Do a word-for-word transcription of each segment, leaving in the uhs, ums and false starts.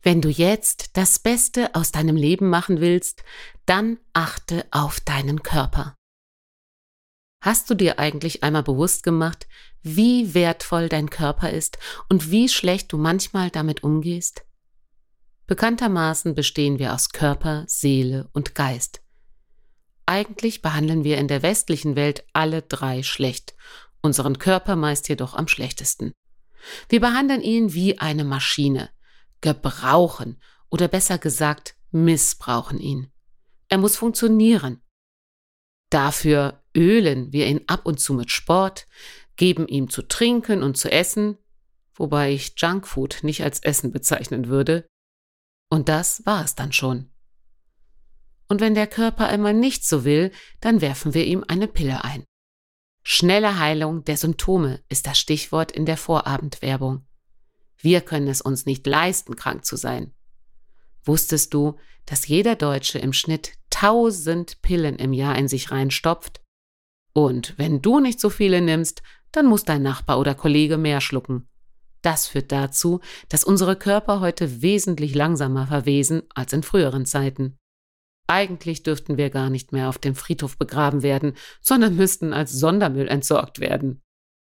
Wenn du jetzt das Beste aus deinem Leben machen willst, dann achte auf deinen Körper. Hast du dir eigentlich einmal bewusst gemacht, wie wertvoll dein Körper ist und wie schlecht du manchmal damit umgehst? Bekanntermaßen bestehen wir aus Körper, Seele und Geist. Eigentlich behandeln wir in der westlichen Welt alle drei schlecht, unseren Körper meist jedoch am schlechtesten. Wir behandeln ihn wie eine Maschine, gebrauchen oder besser gesagt missbrauchen ihn. Er muss funktionieren. Dafür ölen wir ihn ab und zu mit Sport, geben ihm zu trinken und zu essen, wobei ich Junkfood nicht als Essen bezeichnen würde. Und das war es dann schon. Und wenn der Körper einmal nicht so will, dann werfen wir ihm eine Pille ein. Schnelle Heilung der Symptome ist das Stichwort in der Vorabendwerbung. Wir können es uns nicht leisten, krank zu sein. Wusstest du, dass jeder Deutsche im Schnitt tausend Pillen im Jahr in sich reinstopft? Und wenn du nicht so viele nimmst, dann muss dein Nachbar oder Kollege mehr schlucken. Das führt dazu, dass unsere Körper heute wesentlich langsamer verwesen als in früheren Zeiten. Eigentlich dürften wir gar nicht mehr auf dem Friedhof begraben werden, sondern müssten als Sondermüll entsorgt werden.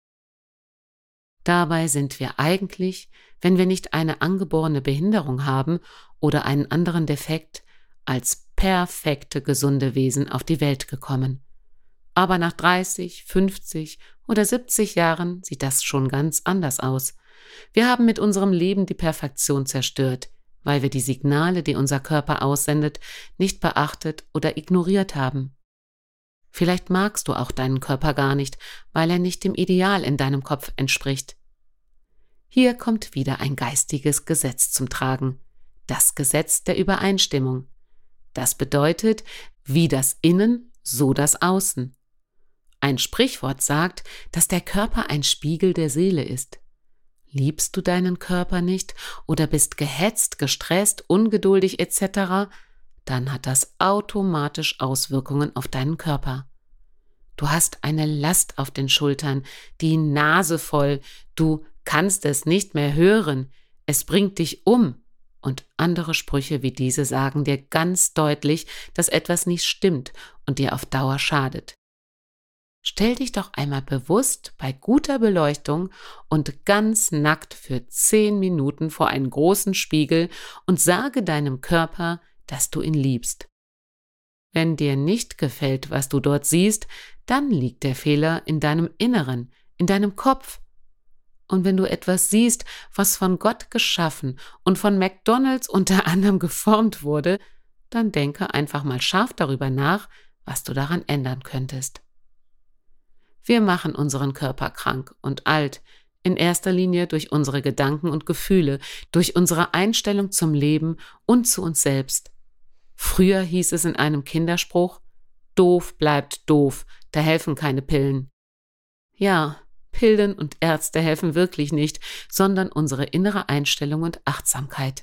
Dabei sind wir eigentlich, wenn wir nicht eine angeborene Behinderung haben oder einen anderen Defekt, als perfekte, gesunde Wesen auf die Welt gekommen. Aber nach dreißig, fünfzig oder siebzig Jahren sieht das schon ganz anders aus. Wir haben mit unserem Leben die Perfektion zerstört, weil wir die Signale, die unser Körper aussendet, nicht beachtet oder ignoriert haben. Vielleicht magst du auch deinen Körper gar nicht, weil er nicht dem Ideal in deinem Kopf entspricht. Hier kommt wieder ein geistiges Gesetz zum Tragen, das Gesetz der Übereinstimmung. Das bedeutet, wie das Innen, so das Außen. Ein Sprichwort sagt, dass der Körper ein Spiegel der Seele ist. Liebst du deinen Körper nicht oder bist gehetzt, gestresst, ungeduldig et cetera, dann hat das automatisch Auswirkungen auf deinen Körper. Du hast eine Last auf den Schultern, die Nase voll, du kannst es nicht mehr hören, es bringt dich um. Und andere Sprüche wie diese sagen dir ganz deutlich, dass etwas nicht stimmt und dir auf Dauer schadet. Stell dich doch einmal bewusst bei guter Beleuchtung und ganz nackt für zehn Minuten vor einen großen Spiegel und sage deinem Körper, dass du ihn liebst. Wenn dir nicht gefällt, was du dort siehst, dann liegt der Fehler in deinem Inneren, in deinem Kopf. Und wenn du etwas siehst, was von Gott geschaffen und von McDonald's unter anderem geformt wurde, dann denke einfach mal scharf darüber nach, was du daran ändern könntest. Wir machen unseren Körper krank und alt, in erster Linie durch unsere Gedanken und Gefühle, durch unsere Einstellung zum Leben und zu uns selbst. Früher hieß es in einem Kinderspruch, doof bleibt doof, da helfen keine Pillen. Ja, Pillen und Ärzte helfen wirklich nicht, sondern unsere innere Einstellung und Achtsamkeit.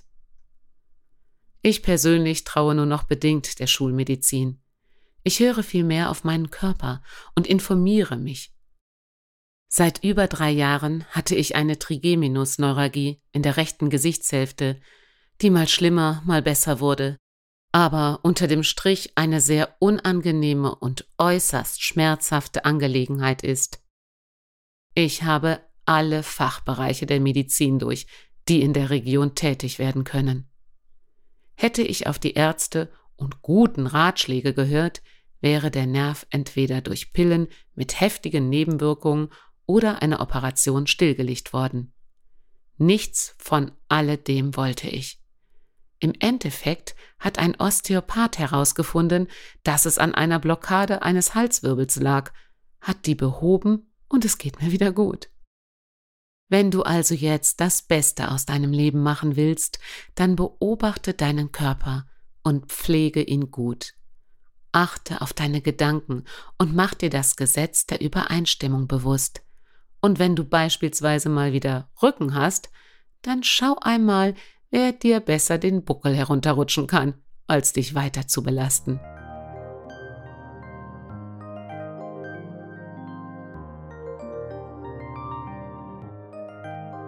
Ich persönlich traue nur noch bedingt der Schulmedizin. Ich höre viel mehr auf meinen Körper und informiere mich. Seit über drei Jahren hatte ich eine Trigeminusneuralgie in der rechten Gesichtshälfte, die mal schlimmer, mal besser wurde, aber unter dem Strich eine sehr unangenehme und äußerst schmerzhafte Angelegenheit ist. Ich habe alle Fachbereiche der Medizin durch, die in der Region tätig werden können. Hätte ich auf die Ärzte und guten Ratschläge gehört, wäre der Nerv entweder durch Pillen mit heftigen Nebenwirkungen oder einer Operation stillgelegt worden. Nichts von alledem wollte ich. Im Endeffekt hat ein Osteopath herausgefunden, dass es an einer Blockade eines Halswirbels lag, hat die behoben und es geht mir wieder gut. Wenn du also jetzt das Beste aus deinem Leben machen willst, dann beobachte deinen Körper und pflege ihn gut. Achte auf deine Gedanken und mach dir das Gesetz der Übereinstimmung bewusst. Und wenn du beispielsweise mal wieder Rücken hast, dann schau einmal, wer dir besser den Buckel herunterrutschen kann, als dich weiter zu belasten.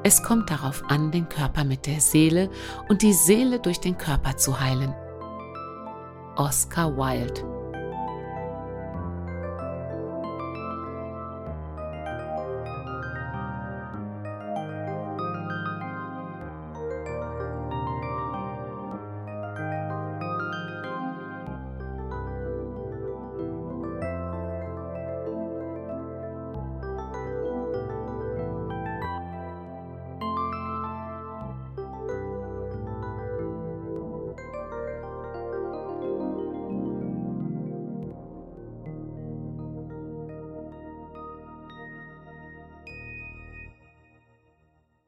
Es kommt darauf an, den Körper mit der Seele und die Seele durch den Körper zu heilen. Oscar Wilde.